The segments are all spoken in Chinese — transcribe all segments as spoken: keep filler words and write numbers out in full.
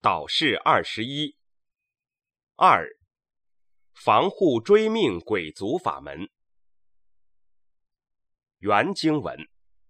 导式二十一。二、防护追命鬼族法门。原经文：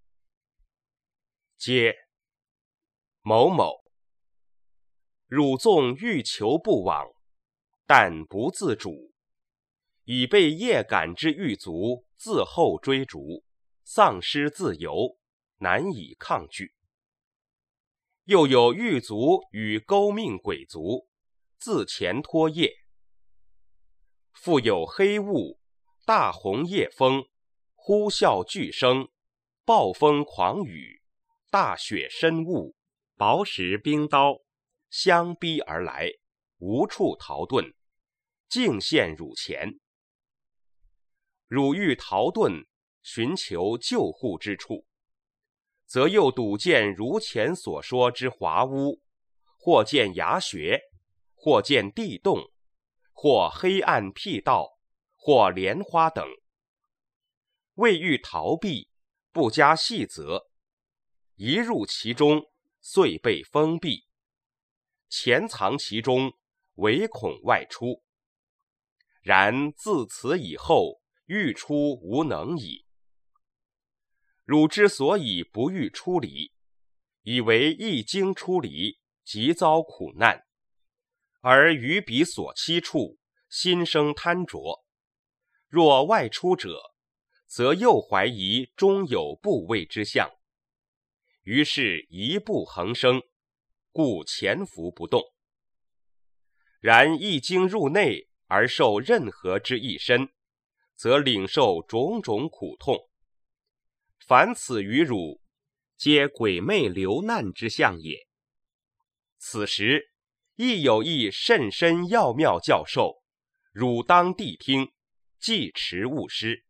皆某某，汝纵欲求不往，但不自主，已被业感之狱卒自后追逐，丧失自由，难以抗拒。又有狱卒与勾命鬼卒自前脱业，复有黑雾、大红夜风、呼啸巨声、暴风狂雨、大雪深雾、薄石冰刀相逼而来，无处逃遁，尽陷汝前。汝欲逃遁，寻求救护之处，则又睹见如前所说之华屋，或见崖穴，或见地洞，或黑暗僻道，或莲花等。未欲逃避，不加细责，一入其中，遂被封闭，潜藏其中，唯恐外出。然自此以后，欲出无能矣。汝之所以不欲出离，以为一经出离，即遭苦难，而于彼所期处，心生贪着。若外出者，则又怀疑终有不畏之相，于是一步横生，故潜伏不动。然一经入内而受任何之一身，则领受种种苦痛。凡此于汝，皆鬼魅流难之相也。此时亦有一甚深要妙教授，汝当谛听，即持勿失。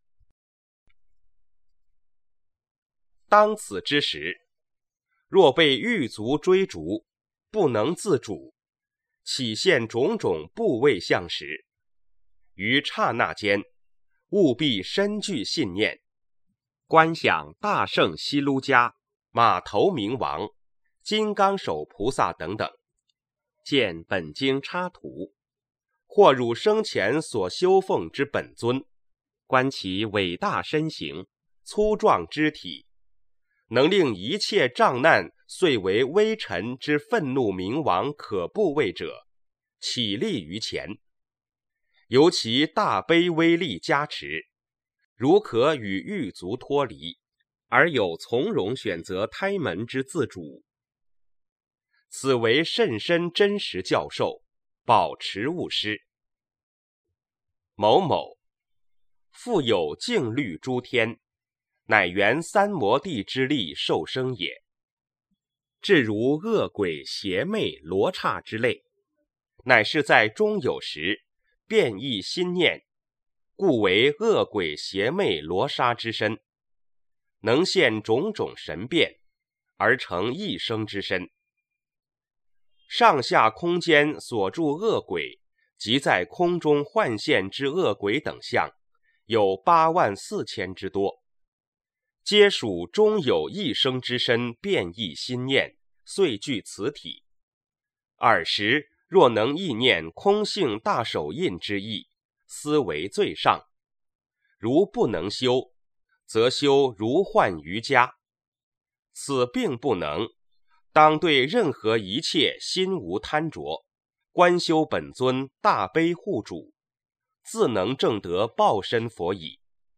当此之时，若被狱卒追逐，不能自主，起现种种不畏相时，于刹那间，务必深具信念，观想大圣西卢迦、马头明王、金刚手菩萨等等，见本经插图，或汝生前所修奉之本尊，观其伟大身形、粗壮肢体，能令一切障难遂为微尘之愤怒冥王可怖畏者，起立于前，由其大悲威力加持，如可与狱卒脱离，而有从容选择胎门之自主。此为甚深真实教授，保持勿失。某某，复有净律诸天，乃原三摩地之力受生也。至如恶鬼邪魅罗刹之类，乃是在中有时变异心念，故为恶鬼邪魅罗刹之身，能现种种神变，而成一生之身。上下空间所住恶鬼，及在空中幻现之恶鬼等相，有八万四千之多，皆属终有一生之身变异心念，遂具此体。尔时若能意念空性大手印之意，斯为最上。如不能修，则修如幻瑜伽。此并不能，当对任何一切心无贪着，观修本尊大悲护主，自能证得报身佛矣。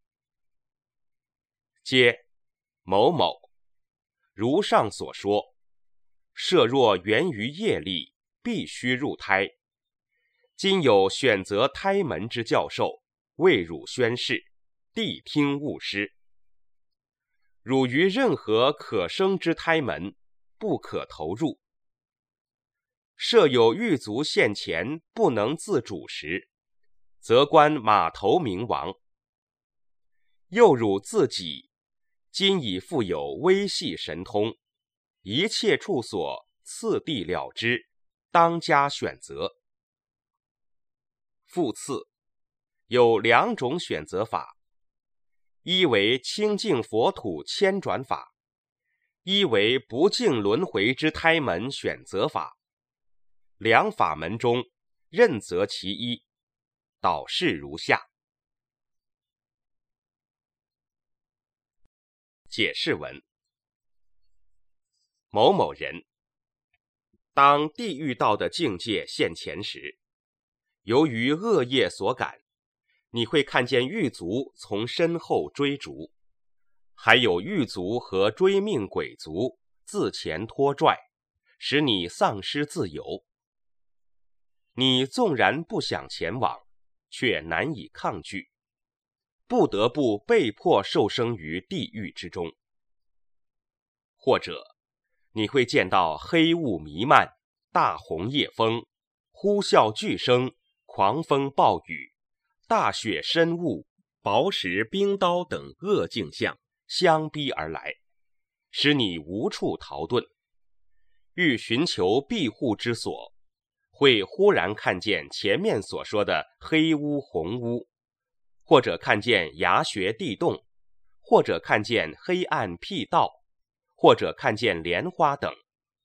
皆某某，如上所说，设若源于业力，必须入胎。今有选择胎门之教授，为汝宣示，谛听勿失。汝于任何可生之胎门，不可投入。设有狱卒现前不能自主时，则观马头明王。又汝自己，今已复有微细神通，一切处所次第了之，当加选择。复次，有两种选择法，一为清净佛土迁转法，一为不净轮回之胎门选择法。 两法门中任择其一，导示如下。解释文：某某人，当地狱道的境界现前时，由于恶业所感，你会看见狱卒从身后追逐，还有狱卒和追命鬼卒自前拖拽，使你丧失自由。你纵然不想前往，却难以抗拒，不得不被迫受生于地狱之中。或者你会见到黑雾弥漫，大红夜风，呼啸巨声，狂风暴雨，大雪深雾，薄石冰刀等恶境象相逼而来，使你无处逃遁。欲寻求庇护之所，会忽然看见前面所说的黑屋红屋，或者看见崖穴地洞，或者看见黑暗僻道，或者看见莲花等。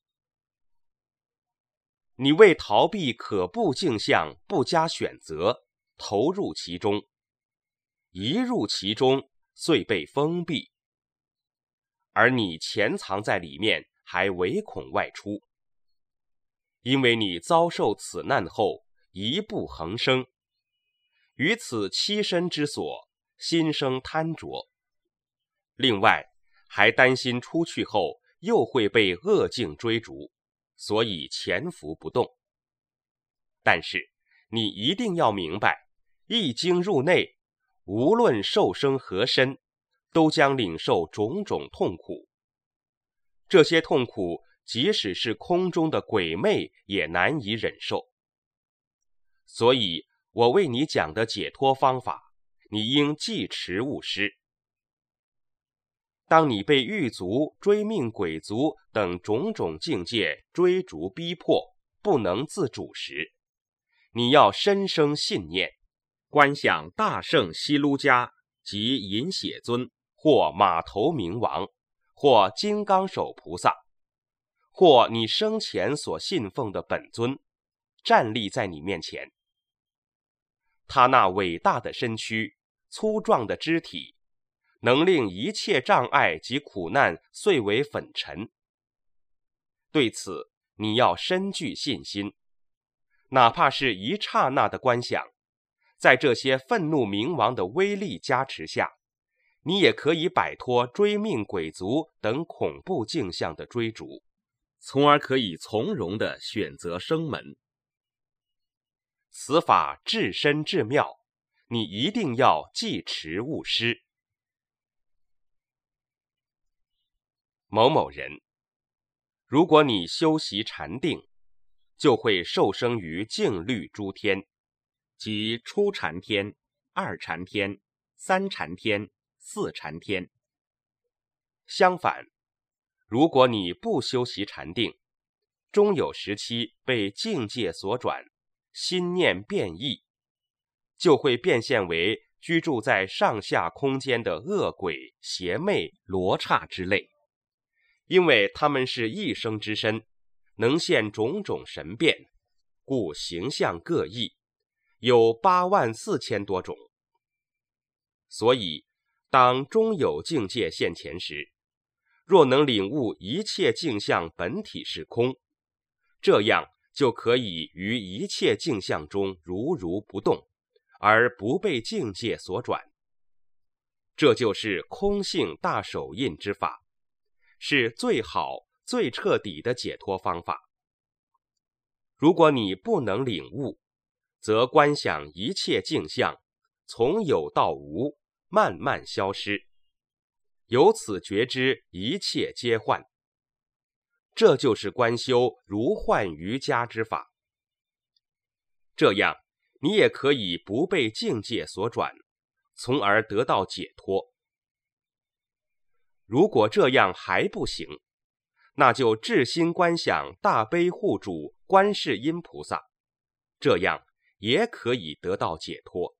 你为逃避可怖境象不加选择，投入其中，一入其中遂被封闭，而你潜藏在里面，还唯恐外出。因为你遭受此难后，一步横生，于此栖身之所，心生贪着。另外，还担心出去后又会被恶境追逐，所以潜伏不动。但是你一定要明白，一经入内，无论受生何身，都将领受种种痛苦。这些痛苦即使是空中的鬼魅也难以忍受。所以我为你讲的解脱方法，你应记持勿失。当你被狱卒、追命鬼卒等种种境界追逐逼迫，不能自主时，你要深生信念，观想大圣西卢迦及银血尊，或马头明王，或金刚手菩萨，或你生前所信奉的本尊，站立在你面前。他那伟大的身躯、粗壮的肢体，能令一切障碍及苦难碎为粉尘。对此，你要深具信心，哪怕是一刹那的观想，在这些愤怒冥王的威力加持下，你也可以摆脱追命鬼卒等恐怖境象的追逐，从而可以从容地选择生门。此法至深至妙，你一定要记持勿失。某某人，如果你修习禅定，就会受生于净律诸天，即初禅天、二禅天、三禅天、四禅天。相反，如果你不修习禅定，终有时期被境界所转，心念变异，就会变现为居住在上下空间的恶鬼、邪魅、罗刹之类。因为他们是一生之身，能现种种神变，故形象各异，有八万四千多种。所以当终有境界现前时，若能领悟一切境象本体是空，这样就可以于一切境象中如如不动，而不被境界所转。这就是空性大手印之法，是最好最彻底的解脱方法。如果你不能领悟，则观想一切境象，从有到无，慢慢消失，由此觉知一切皆幻。这就是观修如幻瑜伽之法。这样你也可以不被境界所转，从而得到解脱。如果这样还不行，那就至心观想大悲护主观世音菩萨，这样也可以得到解脱。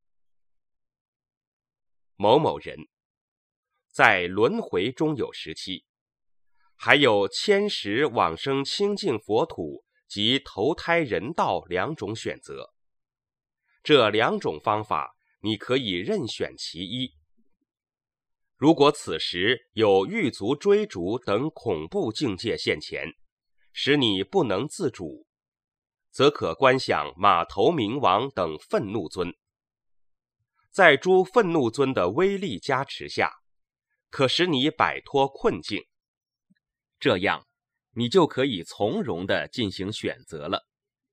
某某人，在轮回中有时期，还有千时往生清净佛土及投胎人道两种选择。这两种方法你可以任选其一。如果此时有狱卒追逐等恐怖境界现前，使你不能自主，则可观想马头明王等愤怒尊。在诸愤怒尊的威力加持下，可使你摆脱困境，这样你就可以从容地进行选择了。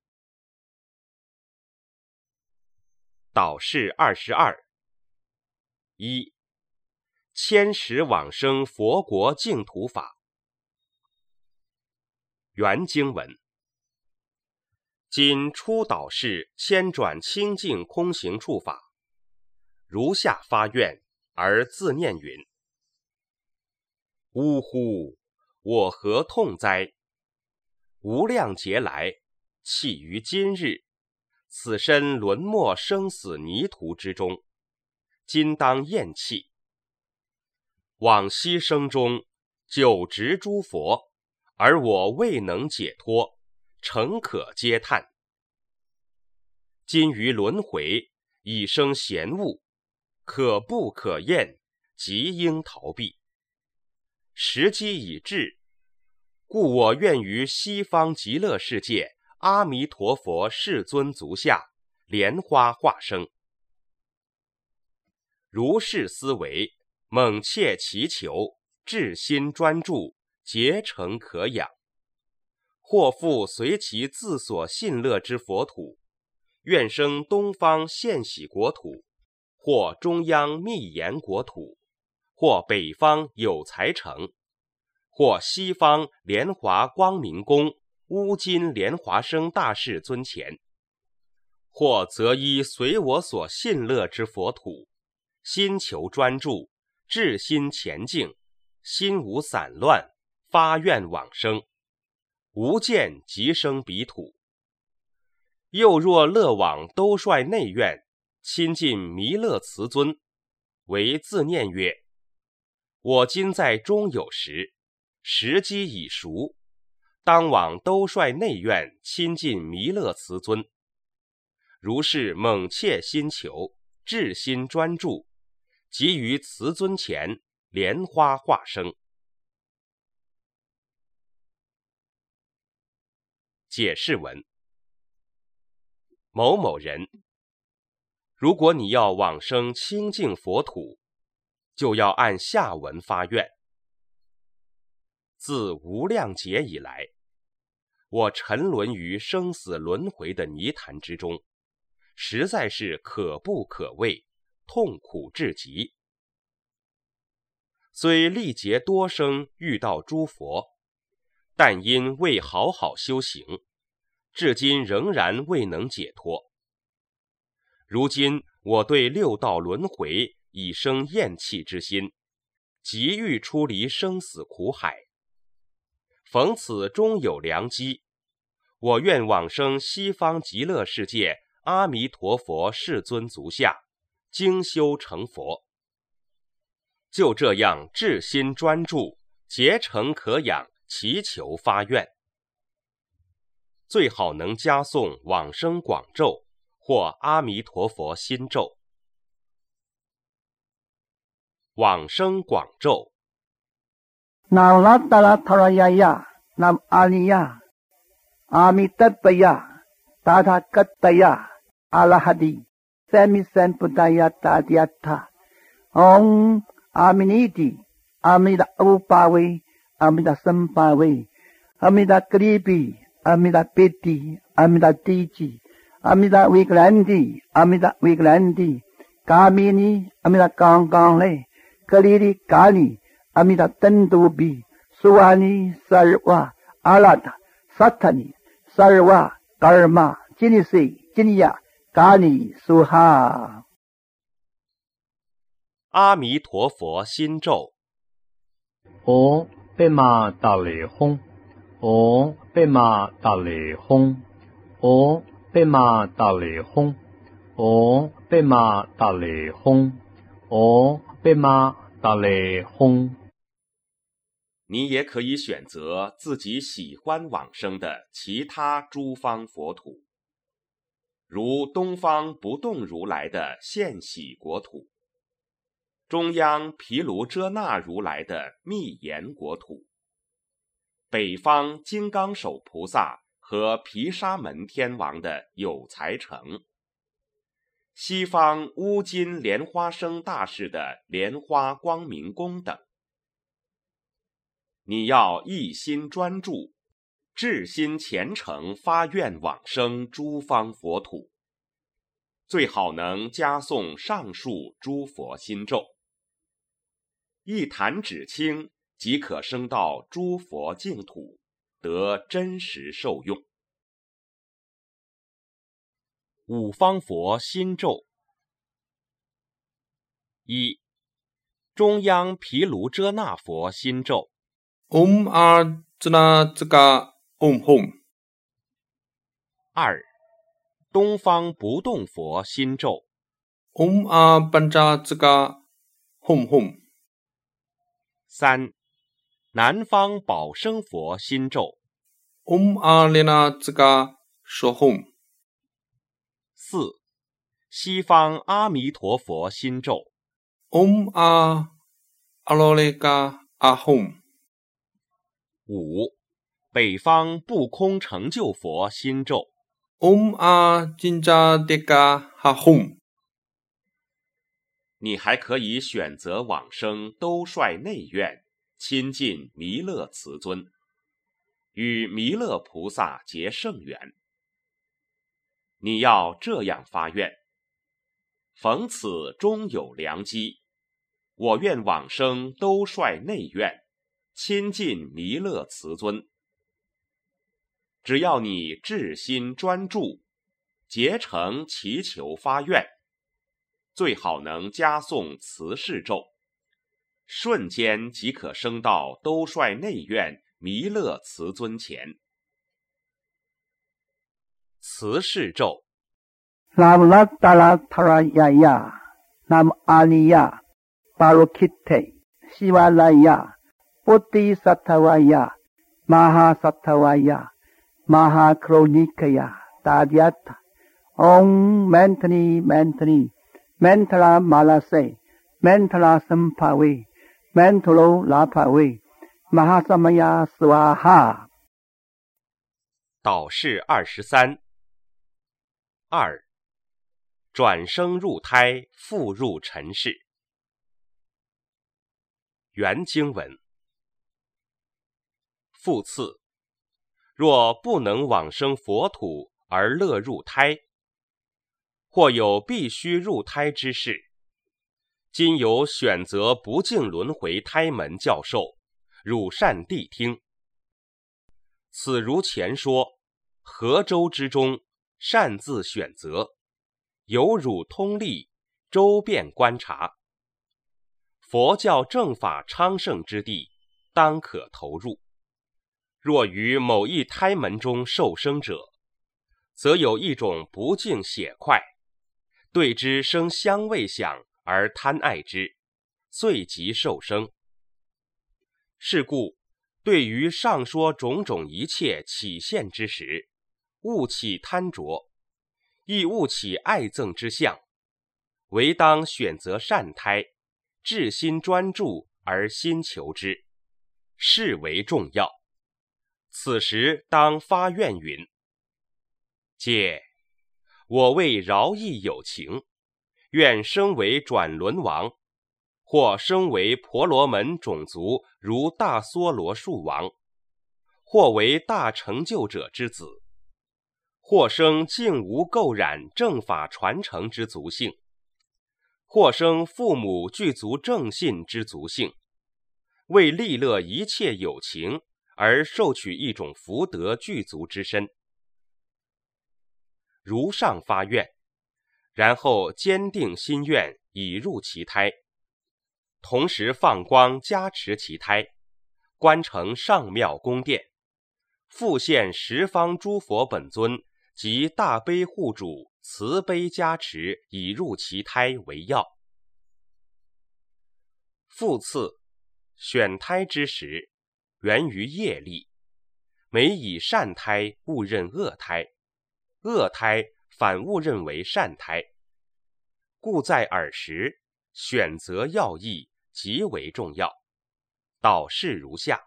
导示二十二：一、千时往生佛国净土法。原经文：今初导示迁转清净空行处法，如下发愿而自念云：呜呼！我何痛哉！无量劫来，弃于今日，此身沦没生死泥途之中，今当厌弃。往昔生中，久执诸佛，而我未能解脱，诚可嗟叹。今于轮回，已生嫌恶，可不可厌，即应逃避。时机已至，故我愿于西方极乐世界阿弥陀佛世尊足下莲花化生。如是思维，猛切祈求，至心专注，竭诚可养。或复随其自所信乐之佛土，愿生东方现喜国土，或中央密严国土，或北方有才城，或西方莲华光明宫乌金莲华生大士尊前，或则依随我所信乐之佛土，心求专注，至心前进，心无散乱，发愿往生，无见即生彼土。又若乐往兜率内院，亲近弥勒慈尊，为自念曰：我今在中有时，时机已熟，当往兜率内院亲近弥勒慈尊。如是猛切心求，至心专注，即于慈尊前莲花化生。解释文：某某人，如果你要往生清净佛土，就要按下文发愿。自无量劫以来，我沉沦于生死轮回的泥潭之中，实在是可不可畏，痛苦至极。虽历劫多生遇到诸佛，但因未好好修行，至今仍然未能解脱。如今我对六道轮回已生厌弃之心，急欲出离生死苦海。逢此终有良机，我愿往生西方极乐世界阿弥陀佛世尊足下，精修成佛。就这样至心专注，竭诚可养，祈求发愿。最好能加诵往生广咒或阿弥陀佛心咒。往生广咒那拉达拉塔拉呀呀，那阿尼呀，阿弥达巴呀，达他嘎达呀，阿拉哈迪，三弥三菩达呀达迪亚他，唵阿弥尼底，阿弥达乌巴维，阿弥达僧巴维，阿弥达格里比，阿弥达贝蒂，阿弥达地基，阿弥达维格兰蒂，阿弥达维格兰蒂，嘎米尼，阿弥达刚刚嘞，格里里嘎尼。阿弥达登都比苏瓦尼萨尔瓦阿拉达萨塔尼萨尔瓦嘎尔玛吉尼塞吉尼亚嘎尼苏哈。 阿弥陀佛心咒： 唵贝玛达雷吽，唵贝玛达雷吽，唵贝玛达雷吽，唵贝玛达雷吽，唵贝玛达雷吽。 你也可以选择自己喜欢往生的其他诸方佛土，如东方不动如来的现喜国土，中央毗卢遮那如来的密严国土，北方金刚手菩萨和毗沙门天王的有财城，西方乌金莲花生大士的莲花光明宫等。你要一心专注，至心虔诚发愿往生诸方佛土，最好能加诵上述诸佛心咒，一弹指轻，即可升到诸佛净土，得真实受用。五方佛心咒：一、中央毗卢遮那佛心咒。 Om Arjuna Jaga Om Hum。 二、东方不动佛心咒。 Om Abanja Jaga Hum Hum。 三、南方宝生佛心咒。 Om Alena Jaga Sohum。 四、西方阿弥陀佛心咒。 Om A Alolega Ahum。 五、北方不空成就佛心咒。 Om A Jinja Deka Hahum。 你还可以选择往生兜率内院，亲近弥勒慈尊，与弥勒菩萨结圣缘。你要这样发愿：逢此终有良机，我愿往生兜率内院，亲近弥勒慈尊。只要你至心专注，竭诚祈求发愿，最好能加诵慈氏咒，瞬间即可升到兜率内院弥勒慈尊前。慈氏咒 ：Nam Latala Tarayaya, Nam Aniya, Parokite, Sivalaya, Bodhisattvaya, Mahasattavaya, Mahakronikaya, Tadyata, Om Mentani Mentani, Mentala Malase, Mentala Sampave, Mentalo Lapave, Mahasamaya Swaha。 导示二十三。二、转生入胎，复入尘世。原经文：复次，若不能往生佛土而乐入胎，或有必须入胎之事，今有选择不净轮回胎门教授，汝善谛听。此如前说，河州之中，擅自选择，有汝通力，周遍观察。佛教正法昌盛之地，当可投入。若于某一胎门中受生者，则有一种不净血块，对之生香味想而贪爱之，遂即受生。是故，对于上说种种一切起现之时，勿起贪着，亦勿起爱憎之相，唯当选择善胎，至心专注而心求之，是为重要。此时当发愿云：戒，我为饶益有情，愿生为转轮王，或生为婆罗门种族，如大梭罗树王，或为大成就者之子，或生净无垢染正法传承之族性，或生父母具足正信之族性，为利乐一切有情而受取一种福德具足之身。如上发愿，然后坚定心愿以入其胎，同时放光加持其胎，观成上妙宫殿，复现十方诸佛本尊及大悲护主慈悲加持以入其胎为要。复次，选胎之时， 源于业力，每以善胎误认恶胎，恶胎反误认为善胎，故在尔时选择要义极为重要。导示如下：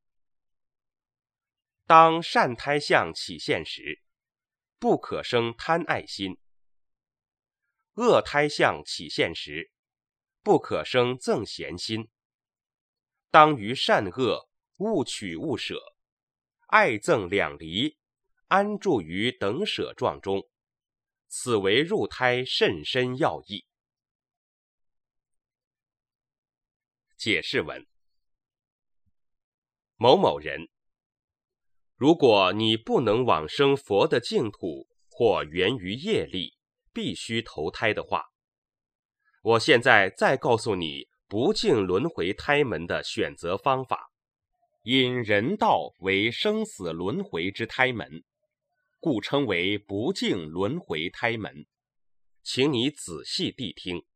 当善胎相起现时，不可生贪爱心；恶胎相起现时，不可生憎嫌心。当于善恶勿取勿舍，爱憎两离，安住于等舍状中，此为入胎甚深要义。解释文：某某人，如果你不能往生佛的净土，或源于业力，必须投胎的话，我现在再告诉你不净轮回胎门的选择方法。因人道为生死轮回之胎门，故称为不净轮回胎门，请你仔细谛听。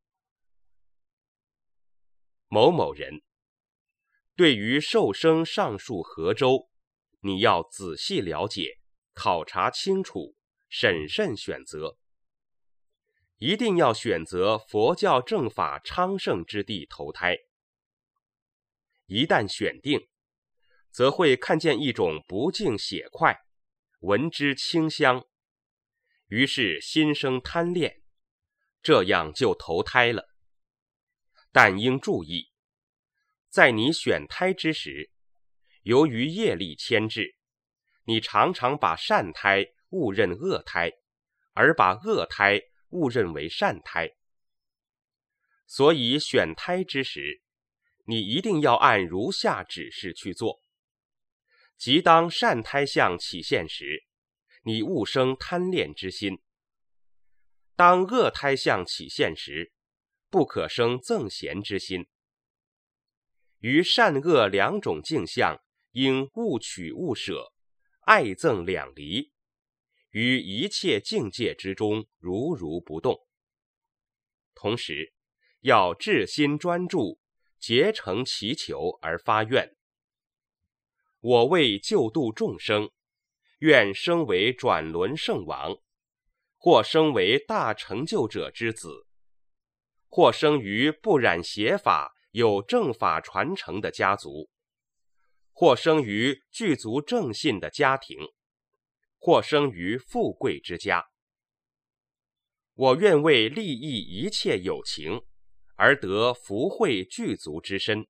某某人，对于受生上述河州，你要仔细了解，考察清楚，审慎选择。一定要选择佛教正法昌盛之地投胎。一旦选定，则会看见一种不净血块，闻之清香，于是心生贪恋，这样就投胎了。但应注意，在你选胎之时，由于业力牵制，你常常把善胎误认恶胎，而把恶胎误认为善胎。所以选胎之时，你一定要按如下指示去做。即当善胎相起现时，你勿生贪恋之心；当恶胎相起现时，不可生憎嫌之心。于善恶两种境相，应勿取勿舍，爱憎两离，于一切境界之中如如不动。同时，要至心专注，竭诚祈求而发愿：我为救度众生，愿生为转轮圣王，或生为大成就者之子，或生于不染邪法有正法传承的家族，或生于具足正信的家庭，或生于富贵之家。我愿为利益一切有情，而得福慧具足之身。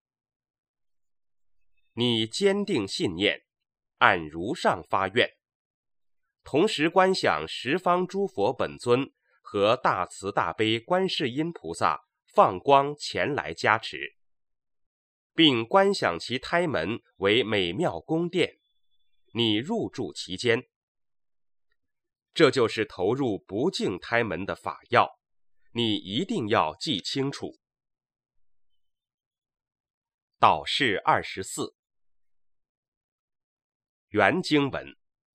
你坚定信念，按如上发愿，同时观想十方诸佛本尊和大慈大悲观世音菩萨放光前来加持，并观想其胎门为美妙宫殿，你入住其间。这就是投入不净胎门的法要，你一定要记清楚。导示二十四。原经文：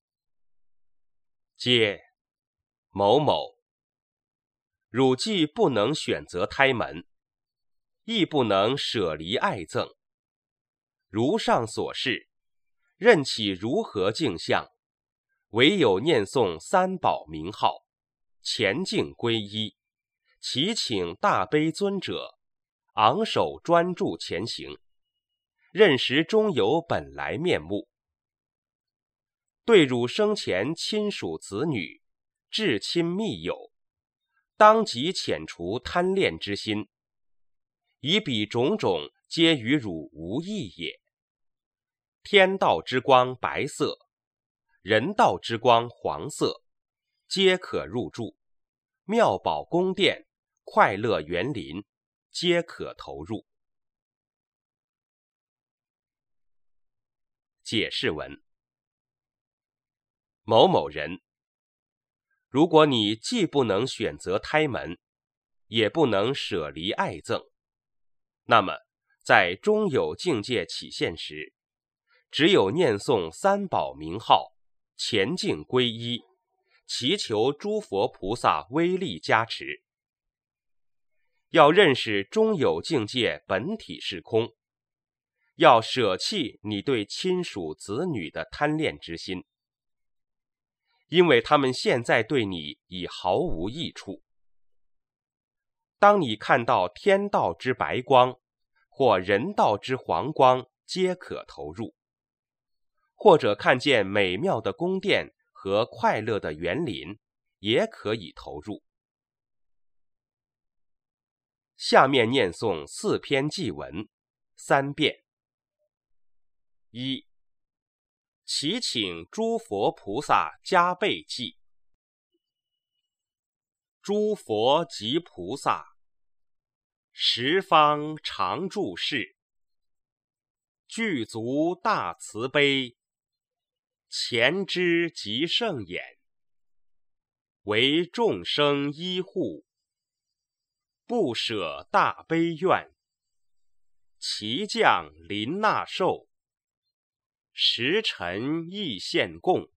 皆某某，汝既不能选择胎门，亦不能舍离爱憎，如上所示，任其如何境相，唯有念诵三宝名号，前敬皈依，祈请大悲尊者，昂首专注前行，认识中有本来面目。对汝生前亲属子女、至亲密友，当即遣除贪恋之心，以彼种种皆与汝无异也。天道之光白色，人道之光黄色，皆可入住。妙宝宫殿、快乐园林，皆可投入。解释文：某某人，如果你既不能选择胎门，也不能舍离爱憎，那么在中有境界起现时，只有念诵三宝名号，前敬皈依，祈求诸佛菩萨威力加持。要认识中有境界本体是空， 要舍弃你对亲属子女的贪恋之心，因为他们现在对你已毫无益处。当你看到天道之白光，或人道之黄光，皆可投入；或者看见美妙的宫殿和快乐的园林，也可以投入。下面念诵四篇祭文，三遍。一、祈请诸佛菩萨加倍祭。诸佛及菩萨，十方常住世，具足大慈悲，前知极圣眼，为众生依护，不舍大悲愿，其降临纳受，时辰亦献供，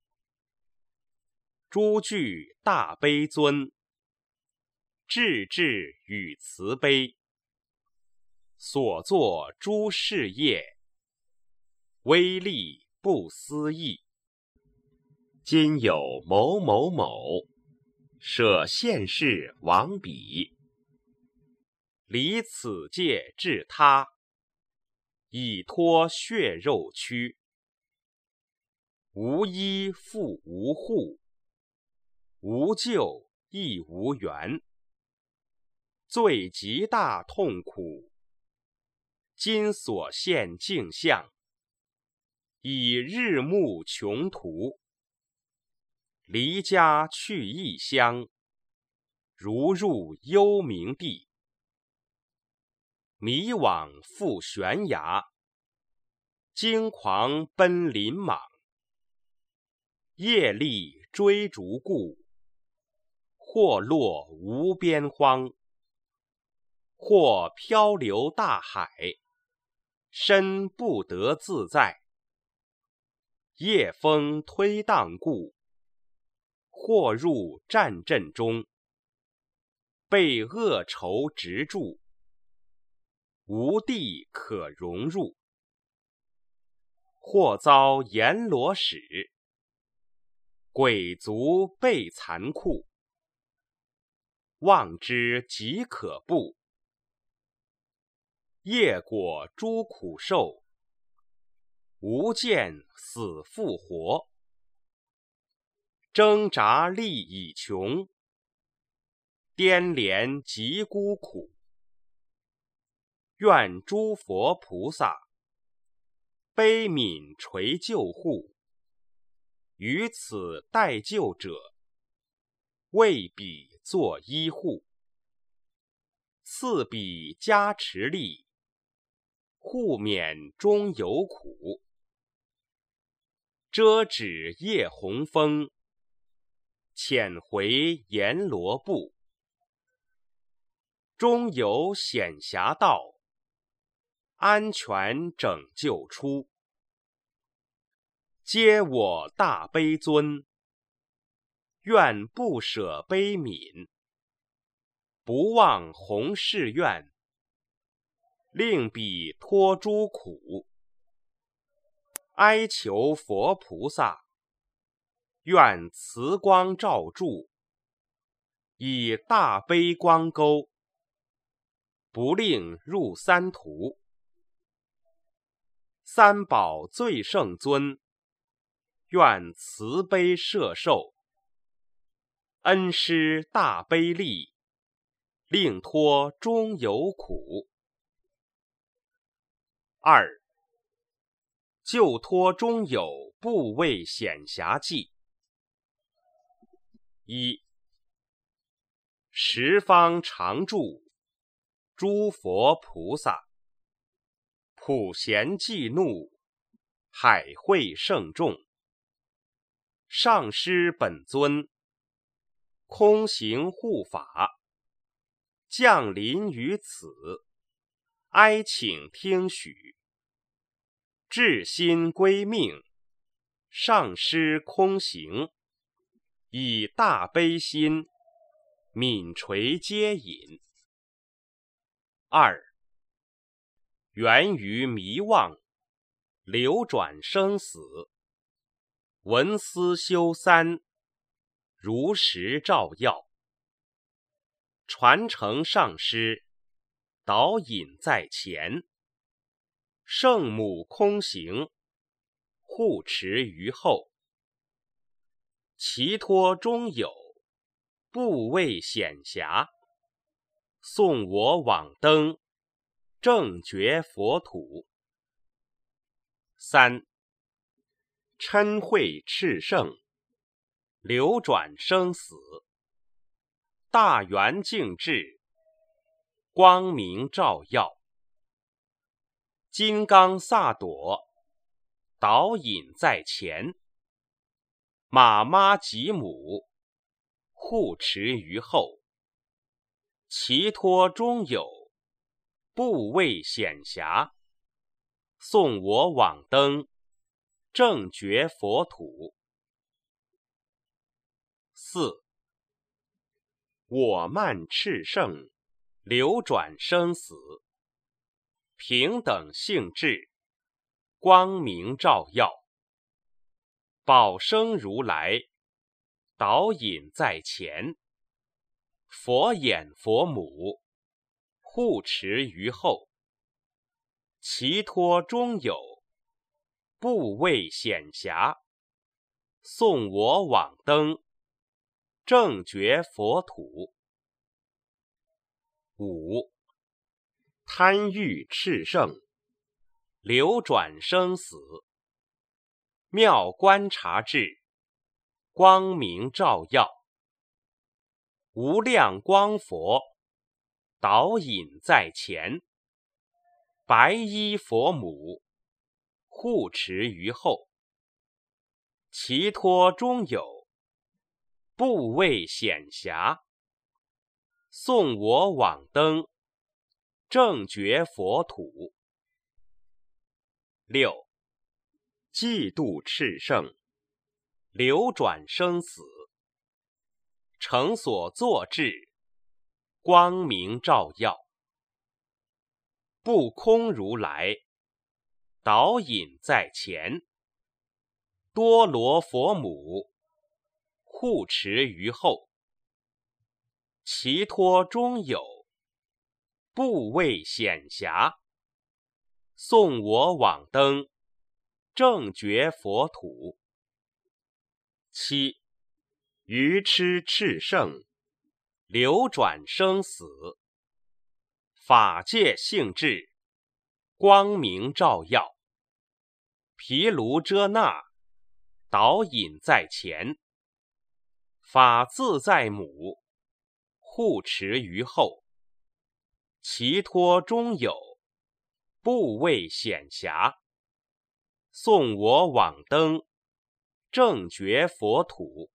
诸具大悲尊，至至与慈悲，所作诸事业，威力不思议。今有某某某，舍现世往彼，离此界至他，以脱血肉躯，无依复无护，无救亦无缘，罪极大痛苦。今所现镜像，以日暮穷途，离家去异乡，如入幽冥地。迷惘赴悬崖，惊狂奔林莽，业力追逐故，或落无边荒，或漂流大海，身不得自在。夜风推荡故，或入战阵中，被恶仇执住，无地可容入。或遭阎罗使，鬼族被残酷，望之极可怖。业果诸苦受，无见死复活，挣扎力已穷，颠连极孤苦。愿诸佛菩萨悲悯垂救护，于此待救者，为彼作依护，赐彼加持力，护免终有苦。遮止夜红风，遣回阎罗部，终有险狭道，安全拯救出。皆我大悲尊，愿不舍悲悯，不忘弘誓愿，令彼脱诸苦。哀求佛菩萨，愿慈光照住，以大悲光钩，不令入三途。三宝最圣尊，愿慈悲摄受，恩施大悲力，令脱终有苦。二、救脱终有怖畏险狭计。一、十方常住诸佛菩萨，普贤济怒，海会圣众，上师本尊，空行护法，降临于此，哀请听许。至心归命，上师空行，以大悲心，泯垂接引。二、源于迷妄， 流转生死，闻思修三，如实照耀。传承上师，导引在前，圣母空行，护持于后。其托中有，不畏险狭，送我往登正觉佛土。三，嗔恚炽盛，流转生死，大圆净智，光明照耀。金刚萨埵，导引在前，妈妈吉母，护持于后。其托中有，不畏险狭，送我往登正觉佛土。四，我慢炽盛，流转生死，平等性质，光明照耀。宝生如来，导引在前，佛眼佛母，护持于后。其托中有，不畏险狭，送我往登正觉佛土。五，贪欲炽盛，流转生死，妙观察智，光明照耀。无量光佛，导引在前，白衣佛母，护持于后。其托中有，不畏险狭，送我往登正觉佛土。六，嫉妒炽盛，流转生死，成所作智，光明照耀。不空如来，导引在前，多罗佛母，护持于后。其托中有，不畏险狭，送我往登正觉佛土。七，愚痴炽盛，流转生死，法界性质，光明照耀。毗卢遮那，导引在前，法自在母，护持于后。其托中有，不畏险狭，送我往登正觉佛土。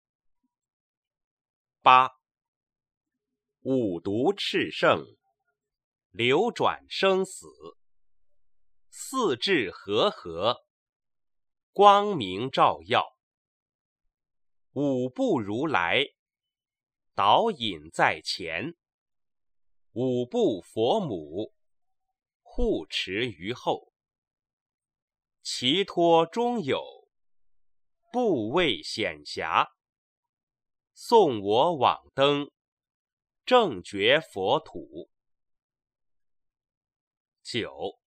八，五毒炽盛，流转生死，四智和合，光明照耀。五部如来，导引在前，五部佛母，护持于后。其托中有，不畏险狭，送我往登正觉佛土。九，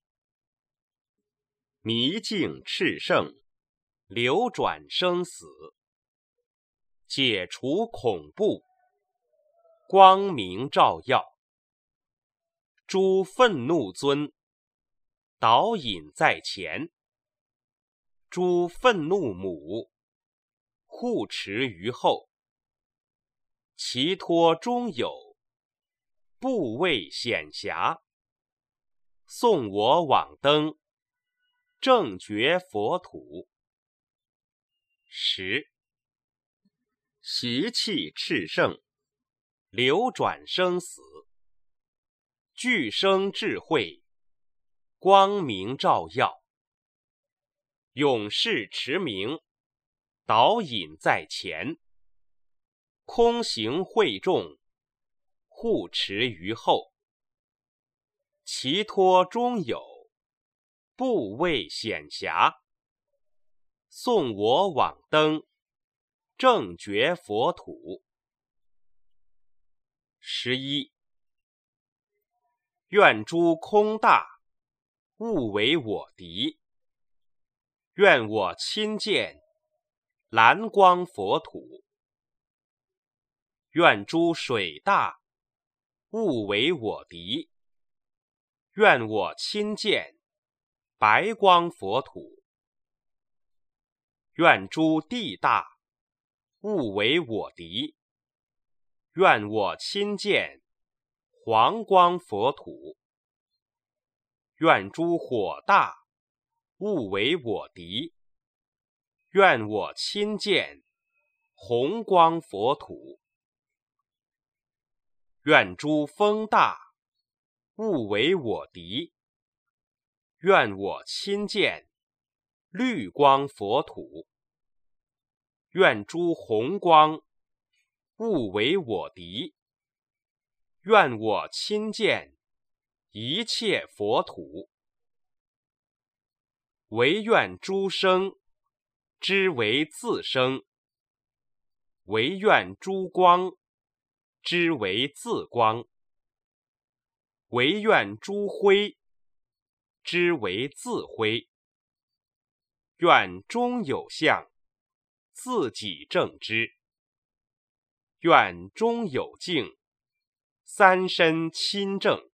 迷境炽盛，流转生死，解除恐怖，光明照耀。诸愤怒尊，导引在前，诸愤怒母，护持于后。其托中有，不畏险狭，送我往登正觉佛土。十，习气炽盛，流转生死，具生智慧，光明照耀。勇士持名，导引在前，空行会众，护持于后。其托中有， 不畏险狭。送我往登正觉佛土。十一，愿诸空大，勿为我敌。愿我亲见蓝光佛土。愿诸水大，勿为我敌。愿我亲见白光佛土。愿诸地大，勿为我敌。愿我亲见黄光佛土。愿诸火大，勿为我敌。愿我亲见红光佛土。愿诸风大，勿为我敌。愿我亲见绿光佛土。愿诸红光，勿为我敌。愿我亲见一切佛土。唯愿诸生知为自生。唯愿诸光知为自光。唯愿诸辉知为自辉。愿中有相，自己正知。愿中有境，三身亲正。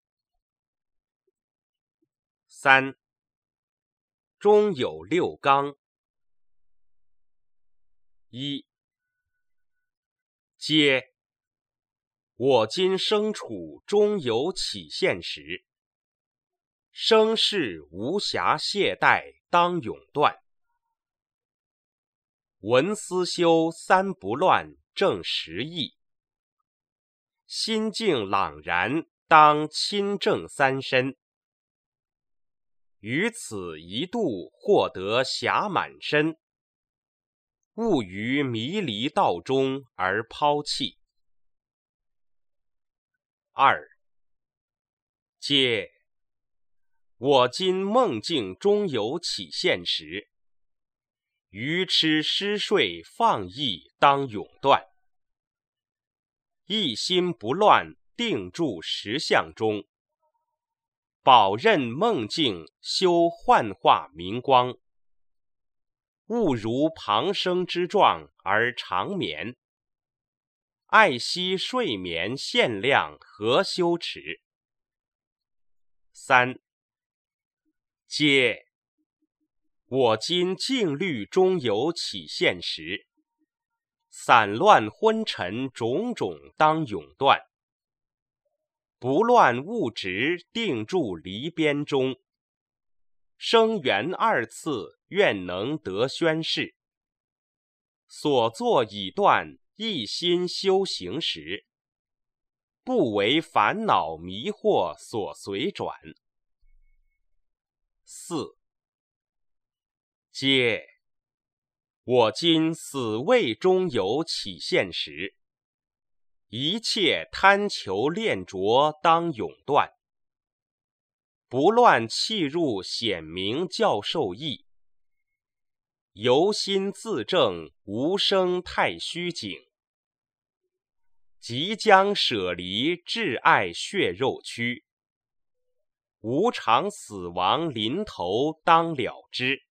三，中有六纲。一，皆我今生处中有起现时，生事无暇懈怠，当永断。闻思修三不乱，正十义。心境朗然，当亲正三身。于此一度获得暇满身，勿于迷离道中而抛弃。二，皆我今梦境中有起现时，愚痴失睡放逸当永断。一心不乱，定住实相中，保任梦境修幻化明光。勿如旁生之状而长眠，爱惜睡眠限量何羞耻。三，皆我今静虑中有起现时，散乱昏沉种种当永断。不乱勿执，定住离边中。生缘二次，愿能得宣示。所作已断，一心修行时，不为烦恼迷惑所随转。四，皆我今死位中有起现时，一切贪求恋着当永断。不乱契入显明教授义，由心自正无生太虚景。即将舍离挚爱血肉躯，无常死亡临头当了之。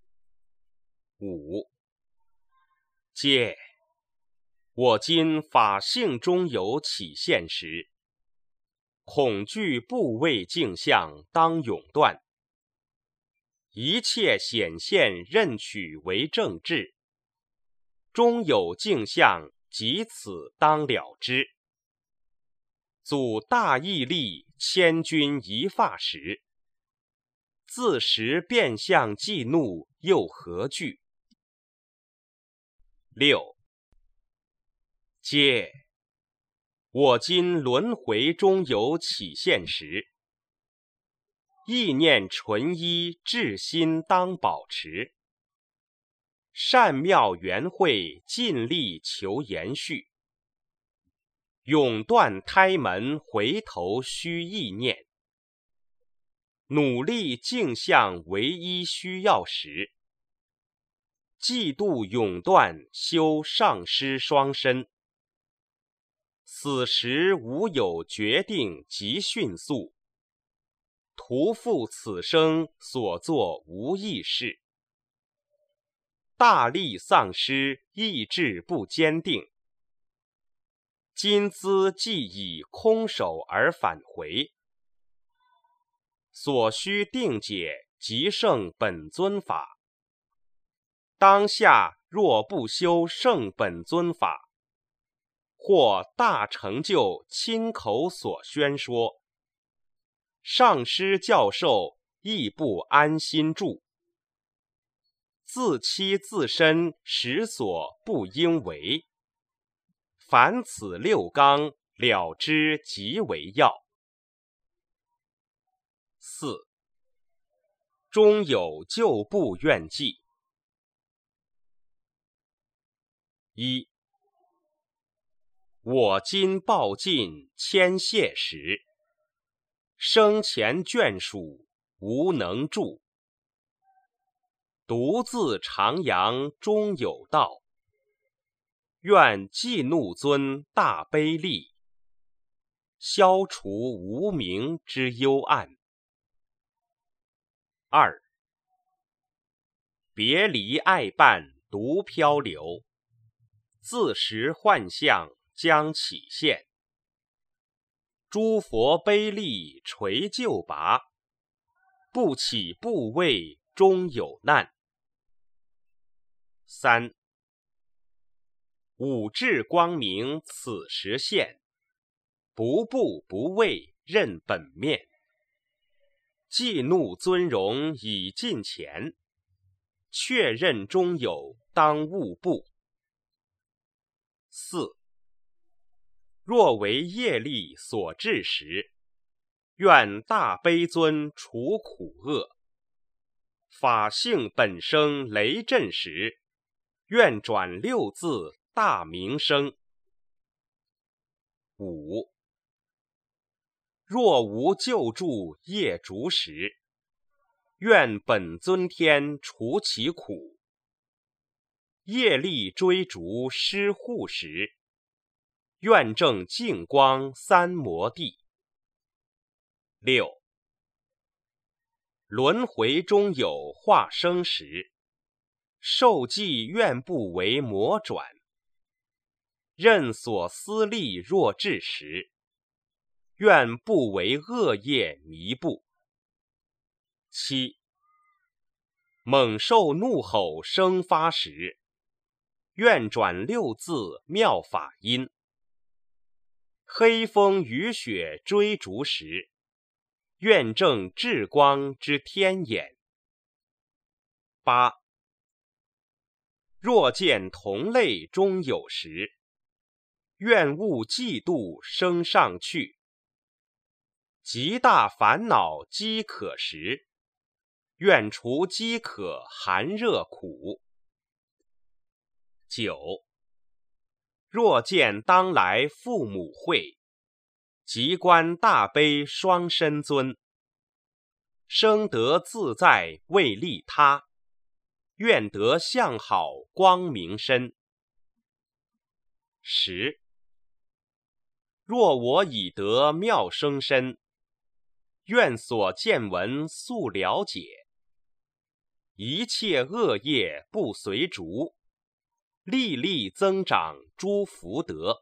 五，皆我今法性中有起现时，恐惧部位镜像当永断。一切显现任取为正治，终有镜像即此当了之。祖大义力千钧一发时，自时变相忌怒又何惧。六，皆我今轮回中有起现时，意念纯一，至心当保持。善妙缘会，尽力求延续。永断胎门，回头须意念。 努力镜向唯一需要时，嫉妒永断修上师双身。死时无有决定及迅速，徒负此生所作无益事。大力丧失，意志不坚定。今兹既已空手而返回，所需定解即圣本尊法。当下若不修圣本尊法，或大成就亲口所宣说，上师教授亦不安心住，自欺自身实所不应为。凡此六纲，了之极为要。四，终有旧部愿记。一，我今报尽牵谢时，生前眷属无能助，独自徜徉终有道。愿济怒尊大悲力，消除无明之幽暗。二，别离爱伴独漂流，自识幻象将起现。诸佛悲力垂救拔，不起不畏终有难。三，五智光明此时现，不怖不畏认本面。忌怒尊荣已近前，确认终有当务不。四，若为业力所致时，愿大悲尊除苦恶。法性本生雷震时，愿转六字大名声。五，若无救助业逐时，愿本尊天除其苦。业力追逐施护时，愿证净光三摩地。六，轮回中有化生时，受记愿不为魔转。任所思力若至时，愿不为恶业迷布。七，猛兽怒吼生发时，愿转六字妙法音。黑风雨雪追逐时，愿证至光之天眼。八，若见同类终有时，愿勿嫉妒升上去。极大烦恼饥渴时，愿除饥渴寒热苦。九，若见当来父母会，即观大悲双身尊，生得自在为利他，愿得相好光明身。十，若我已得妙生身，愿所见闻速了解，一切恶业不随逐，粒粒增长诸福德。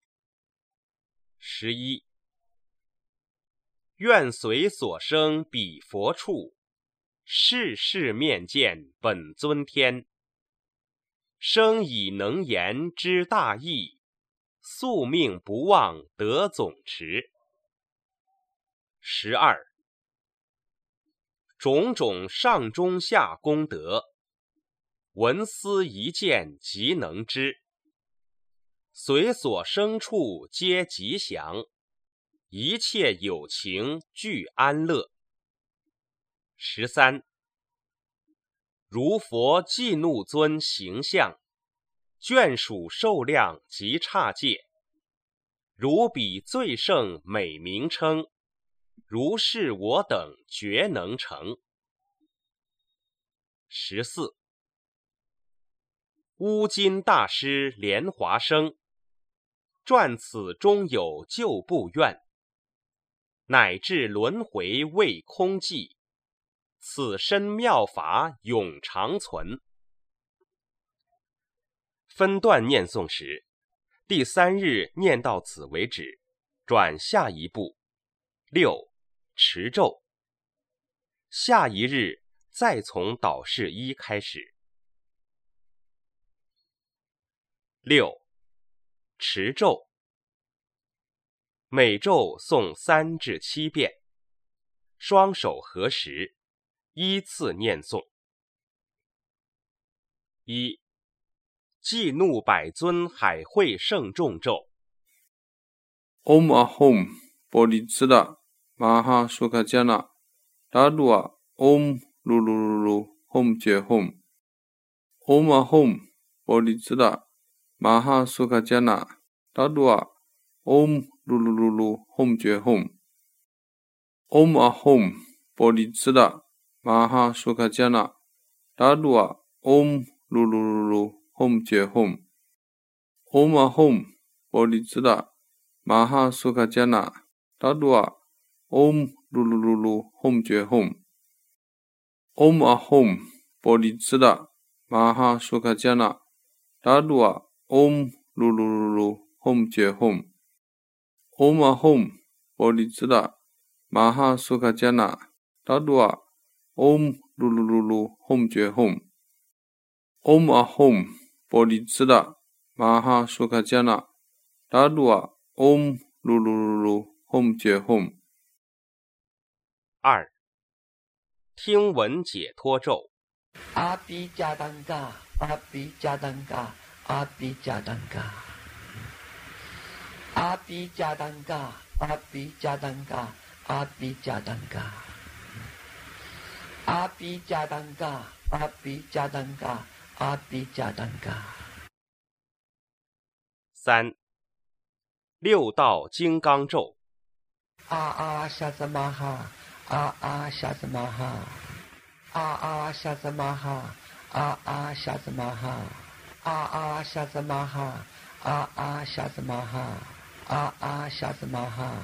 十一，愿随所生彼佛处，世世面见本尊天。生以能言之大义，宿命不忘得总持。十二，种种上中下功德，闻思一见即能知。随所生处皆吉祥，一切有情俱安乐。十三，如佛济怒尊形象，眷属寿量及刹界，如彼最胜美名称， 如是我等绝能成。十四，乌金大师莲华生，传此中有救不愿，乃至轮回未空寂，此身妙法永长存。分段念诵时，第三日念到此为止，转下一步。六，持咒。下一日再从导式一开始。六，持咒。每咒诵三至七遍，双手合十，依次念诵。一，济怒百尊海会圣众咒。 Om Ahom Bodhicitta Maha Sukajana Dadua Om Lululu Hom Je Hom. Om Ahom Bodhicitta Maha Sukajana Dadua Om Lululu Hom Je Hom. Om Ahom Bodhicitta Maha Sukajana Dadua Om Lululu Hom Je Hom. Om Ahom Bodhicitta Maha Sukajana Dadua Om Lululu Hom Je Hom. Om Ahom Bodhicitta Maha Sukajana Dadua Om Lululu Hom Je Hom. Om Ahom Bodhicitta Maha Sukajana Dadua Om Lululu Hom Je Hom. Om Ahom Bodhicitta Maha Sukajana Dadua Om Lululu Hom Je Hom. 二，听闻解脱咒。 阿比迦当嘎，阿比迦当嘎，阿比迦当嘎，阿比迦当嘎，阿比迦当嘎，阿比迦当嘎，阿比迦当嘎，阿比迦当嘎，阿比迦当嘎。 三，六道金刚咒。 啊啊夏萨玛哈，啊啊夏萨玛哈，啊啊夏萨玛哈，啊啊夏萨玛哈，啊啊夏萨玛哈，啊啊夏萨玛哈，啊啊夏萨玛哈。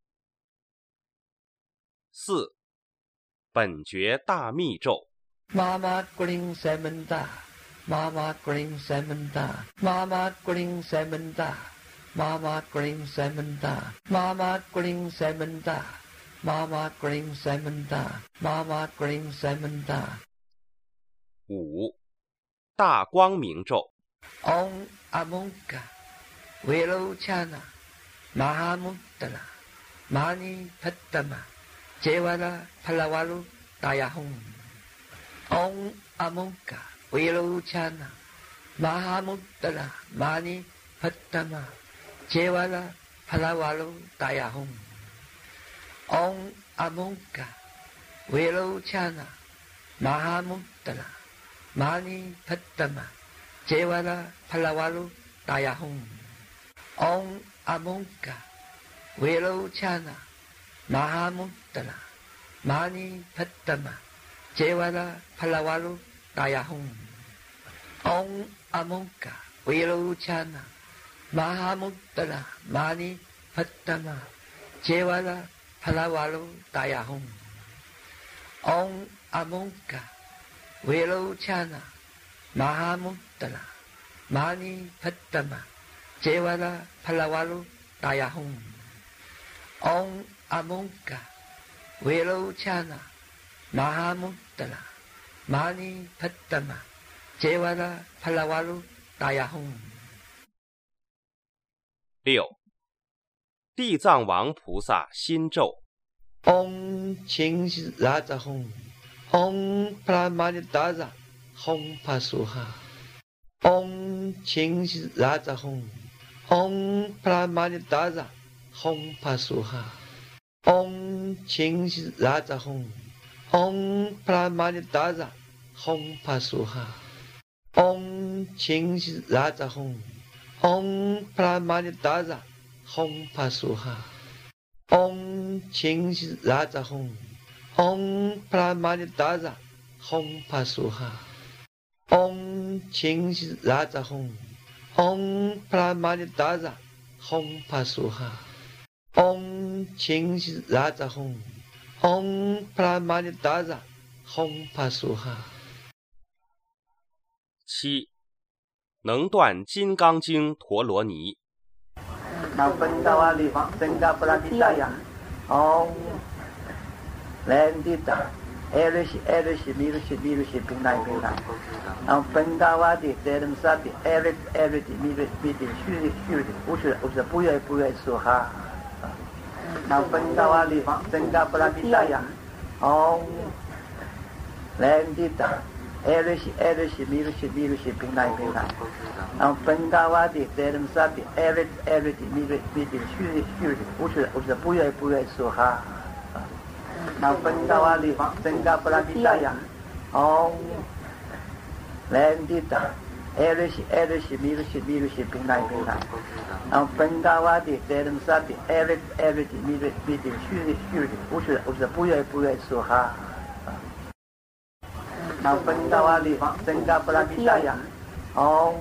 四，本觉大密咒。 妈妈古灵塞门达，妈妈古灵塞门达，妈妈古灵塞门达。妈妈 Green Samanda， 妈妈 Green Samanda， 妈妈 Green Samanda， 妈妈 Green Samanda。 五，大光明咒。 Om Amunka Vilochana Mahamudana Mani Patama Jevara Palavalu Dayahum. Om Amunka Vilochana Mahamudana Mani Patama Jevara Palavalu Dayahum. Om Amunka Vilochana Mahamudana Mani Patama Jevara Palavalu Dayahum. Om Amunka Vilochana Mahamudana Mani Patama Jevara Palavalu Dayahum. Om Amunka Vilochana Mahamudana Mani Patama Jevara Palavalu Dayahum. Om Amunka Vilochana Mahamudana Mani Patama Jevara Palavalu Dayahum. Om Amunka Vilochana Mahamudana Mani Patama Jevara Palavalu Dayahum. 六，地藏王菩萨心咒。 Om Ching Raja Hum, Om Pramanidaza Hum Pasuha. Om Ching Raja Hum, Om Pramanidaza Hum Pasuha. Om Ching Raja Hum, Om Pramanidaza Hum Pasuha. Om Ching Raja Hum, Om Pramanidaza Hum Pasuha. Om Ching Raja Hum Om Pramanidaza Hum Pasuha Om Ching Raja Hum Om Pramanidaza Hum Pasuha Om Ching Raja Hum Om Pramanidaza Hum Pasuha。 七，能断金刚经陀罗尼。 Now Pendawali Sangha Pramidaya Om Landita Erish Erish Mirushi Mirushi Pinai Pinai Now Pendawadi Terim Sati Erit Erit Mirush Mirushi Shuri Shuri Usha Usha Puya Puya Suha Now Pendawali Sangha Pramidaya Om Landita Erish Erish Mirushi Mirushi Pinai Pinai Now Pendawadi Terim Sati Erit Erit Mirushi Mirushi Shuri Shuri Usha Usha Puya Puya Suha Now Pendawali Sangha Pramidaya Om Landita Erish Erish Mirushi Mirushi Pinai Pinai Now Pendawadi Terim Sati Erit Erit Mirushi Mirushi Shuri Shuri Usha Usha Puya Puya Suha Now Pendawali Sangha Pramidaya Om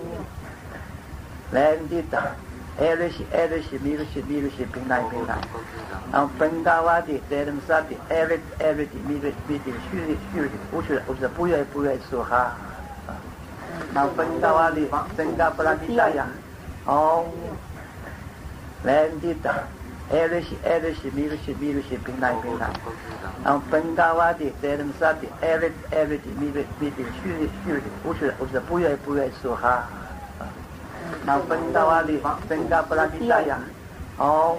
Landita Erish Erish Mirushi Mirushi Pinai Pinai Now Pendawadi Terim Sati Erit Erit Mirushi Mirushi Shuri Shuri Usha Usha Puya Puya Suha Now Pendawali Sangha Pramidaya Om Landita Erish Erish Mirushi Mirushi Pinai Pinai Now Pendawadi Terim Sati Erit Erit Mirushi Mirushi Shuri Shuri Usha Usha Puya Puya Suha Now Pendawali Sangha Pramidaya Om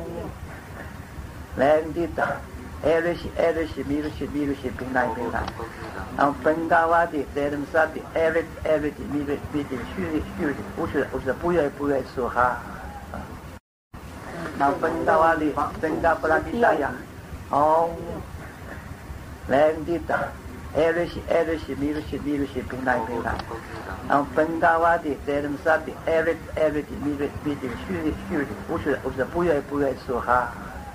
Landita Erish Erish Mirushi Mirushi Pinai Pinai Now Pendawadi Terim Sati Erit Erit Mirushi Mirushi Shuri Shuri Usha Usha Puya Puya Suha Now Pendawali Sangha Pramidaya Om Landita Erish Erish Mirushi Mirushi Pinai Pinai Now Pendawadi Terim Sati Erit Erit Mirushi Mirushi Shuri Shuri Usha Usha Puya Puya Suha。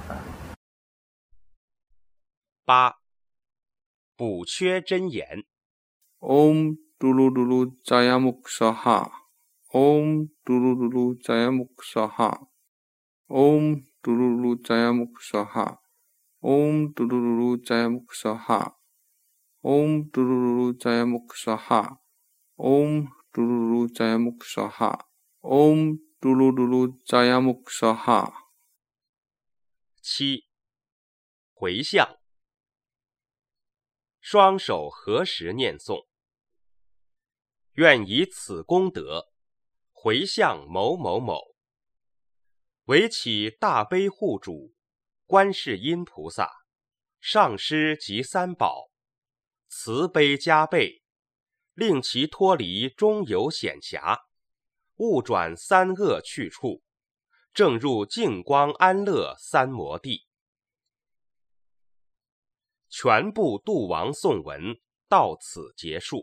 八，补缺真言。 Om Dulu Dulu Jayamuk Saha Om Dulu Dulu Jayamuk Saha Om Dulu Dulu Jayamuk Saha Om Dulu Dulu Jayamuk Saha Om Dulu Dulu Jayamuk Saha Om Dulu Dulu Jayamuk Saha Om Dulu Dulu Jayamuk Saha。 七，回向。双手合十念诵，愿以此功德回向某某某，唯启大悲护主观世音菩萨、上师及三宝慈悲加倍，令其脱离中有险狭，误转三恶去处，正入净光安乐三摩地。全部度亡颂文到此结束。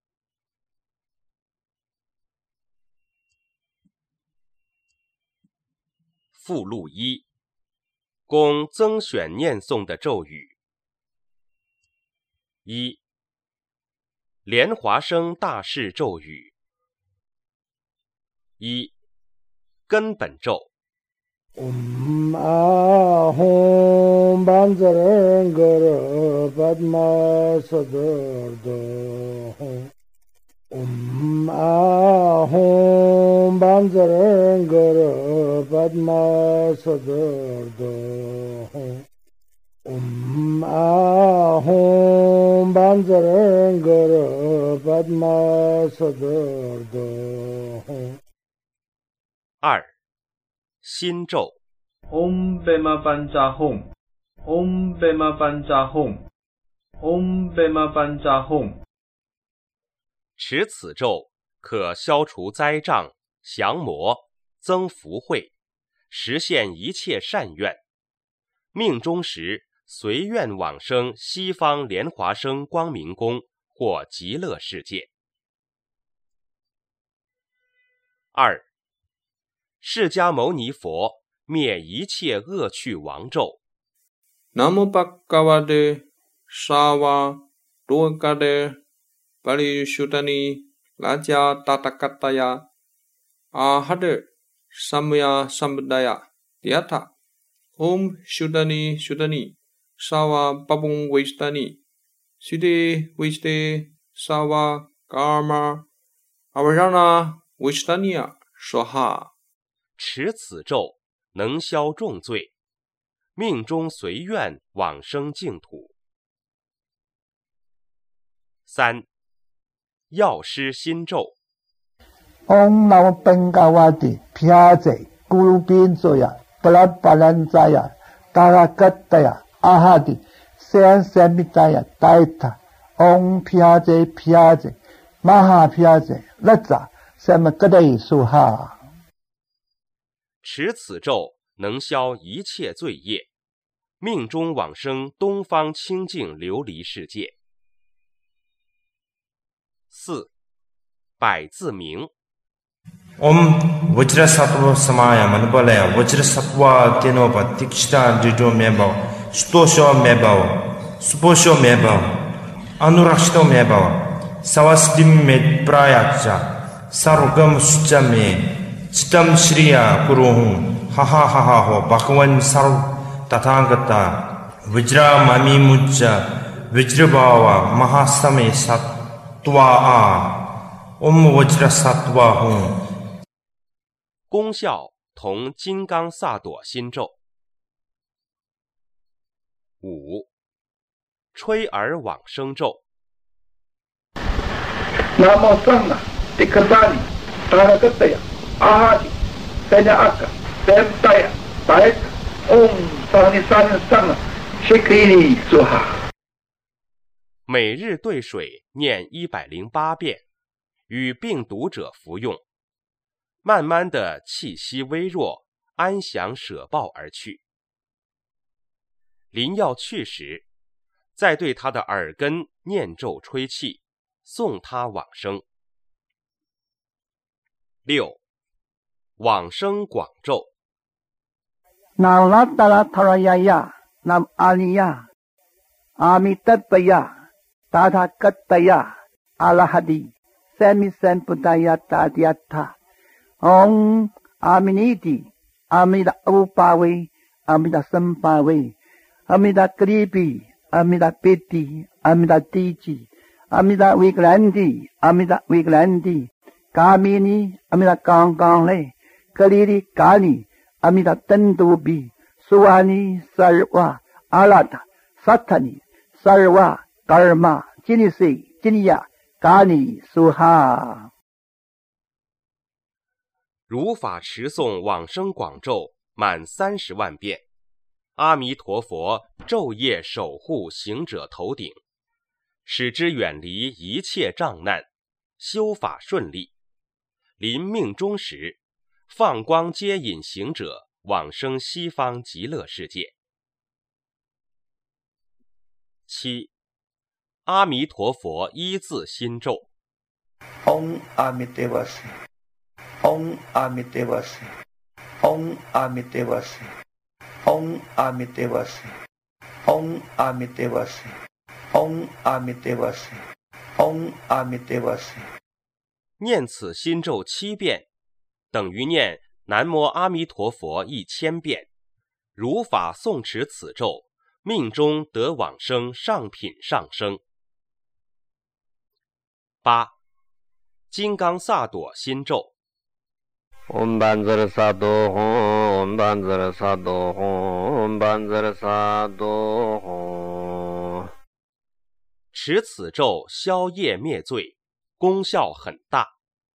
附录一，供增选念诵的咒语。一，莲华生大士咒语。一，根本咒。 Om Ahom Banzarangara Padma Sadarda Om Ahom Banzarangara Padma Sadarda Om Ahom Banzarangara Padma Sadarda。 二，心咒。 Om Bema Pancha Hum Om Bema Pancha Hum Om Bema Pancha Hum。 持此咒可消除灾障、降魔、增福慧，实现一切善愿。命终时随愿往生西方莲华生光明宫或极乐世界。二，释迦牟尼佛灭一切恶趣王咒， Namo Bhagavate Sava Dogade Parishutani Raja Tatakataya Ahade Samya Sambadaya Yatha Om Shudani Shudani Sava Babung Vistani Siddhi Viste Sava Karma Avarana Vistaniya Swaha。 持此咒能消重罪，命中随愿往生净土。三、药师心咒。 Om Namo Bhagavate Pyase Guru Binzoya Prabhalanjaya Tarakataya Ahadi Sen Samitaya Daita Om Pyase Pyase Maha Pyase Raja Samakadai Suha。 持此咒能消一切罪业，命中往生东方清净琉璃世界。四、百字明。 Om Vajra Sattva Samaya Manupalaya Vajra Sattva Kenova Tikshita Dijo Mebao Stosho Mebao Suposho Mebao Anurakshito Mebao Savasdim Med Prayacha Sarugam Suchame Chitam Shriya Kuruhum Haha Haha Ho Bhagavan Sarv Tathagata Vajra Mami Mujja Vajra Bhava Mahasame Sattva A Om Vajra Sattva Hum。 功效同金刚萨埵心咒。五、吹耳往生咒。 Namo Sangha Tikasani Tarakataya Ahadi Sanyaka Sentaya Taek Om Sani Sani Sangha Shikrini Suha。 每日兑水念一百零八遍，与病毒者服用。慢慢的气息微弱，安详舍报而去。临要去时，再对他的耳根念咒吹气，送他往生。六、往生广咒。 Nam Latala Tarayaya Nam Aliya Amitabhaya Tathagata Alahadi Samisampudaya Tadyatha。Om Aminiti Amida Upawe Amida Sampawe Amida Kripi Amida Piti Amida Tiji Amida Vigrandi Amida Vigrandi Kamini Amida Kangkangle Kaliri Kani Amida Tandubi Suwani Sarva Alata Satani Sarva Karma Jinisi Jinya Kani Suha。 如法持诵往生广咒满三十万遍，阿弥陀佛昼夜守护行者头顶，使之远离一切障难，修法顺利。临命终时，放光接引行者往生西方极乐世界。七、阿弥陀佛一字心咒。 Om Amitevasi Om Amitevasi Om Amitevasi Om Amitevasi Om Amitevasi Om Amitevasi Om Amitevasi。 念此心咒七遍，等于念南无阿弥陀佛一千遍。如法诵持此咒，命中得往生上品上生。八、金刚萨埵心咒。 Om Banzara Sadho Om Banzara Sadho Om Banzara Sadho Om。 持此咒消业灭罪，功效很大。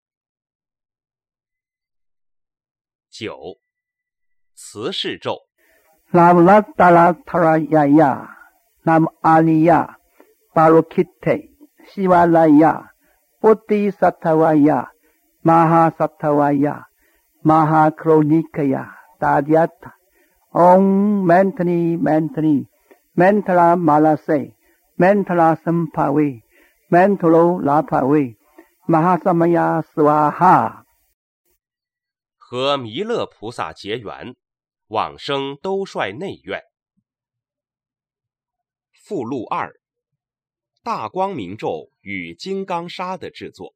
九、慈氏咒。 Nam Latala Tarayaya Nam Aliya Parokite Shivalaya Bodhisattvaya Mahasattavaya Mahakronikaya Tadyatha Om Mentani Mentani Mentala Malase Mentala Sampave Mentalo Lapave Mahasamaya Swaha。 和弥勒菩萨结缘，往生兜率内院。 附录二：大光明咒与金刚砂的制作。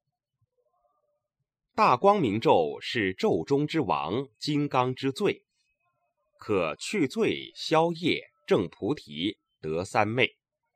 大光明咒是咒中之王，金刚之最，可去罪、消业、证菩提、得三昧。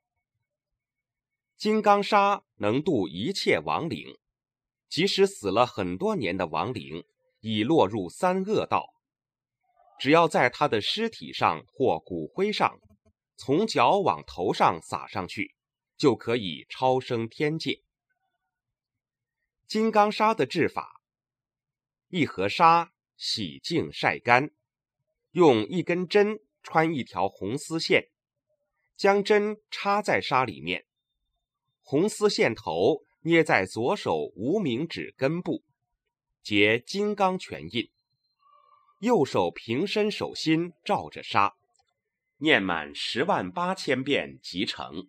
金刚砂能度一切亡灵，即使死了很多年的亡灵，已落入三恶道，只要在他的尸体上或骨灰上，从脚往头上撒上去，就可以超生天界。金刚砂的制法：一盒砂洗净晒干，用一根针穿一条红丝线，将针插在砂里面，红丝线头捏在左手无名指根部，结金刚拳印，右手平伸手心照着砂，念满十万八千遍即成。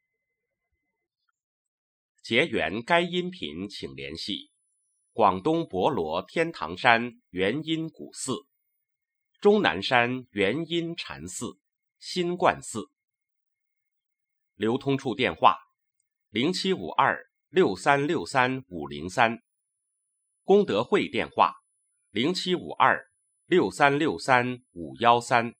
结缘该音频请联系广东博罗天堂山元音古寺、终南山元音禅寺、新冠寺。流通处电话零七五二六三六三五零三，功德会电话零七五二六三六三五一三。